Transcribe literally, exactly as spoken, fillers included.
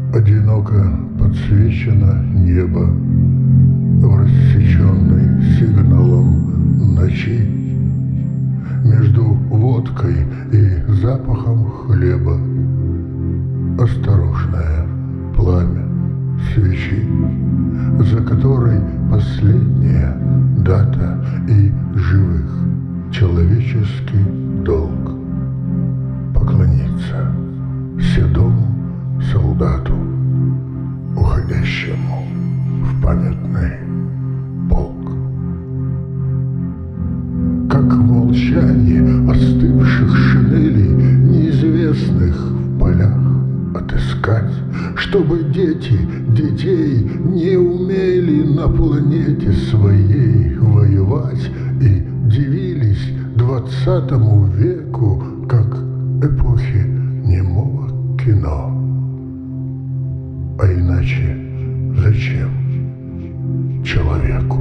Одиноко подсвечено небо в рассеченной сигналом ночи. Между водкой и запахом хлеба осторожное пламя свечи, за которой последняя дата и живых человеческий долг поклониться седому солдату, уходящему в памятный полк. Как в молчании остывших шинелей, неизвестных в полях отыскать, чтобы дети детей не умели на планете своей воевать и дивились двадцатому веку, как эпохи немого кино. А иначе зачем человеку